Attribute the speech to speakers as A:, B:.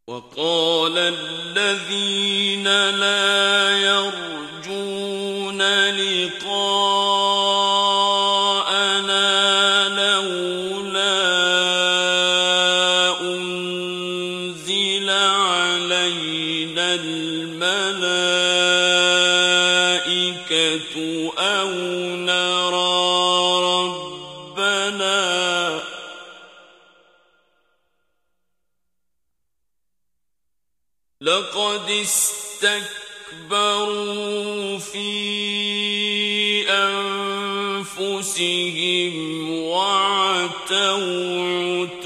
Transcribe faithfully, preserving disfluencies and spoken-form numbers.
A: وقال الذين لا يرجون لقاءنا لولا أنزل علينا الملائكة أو نرى ربنا لقد استكبروا في أنفسهم وعتوا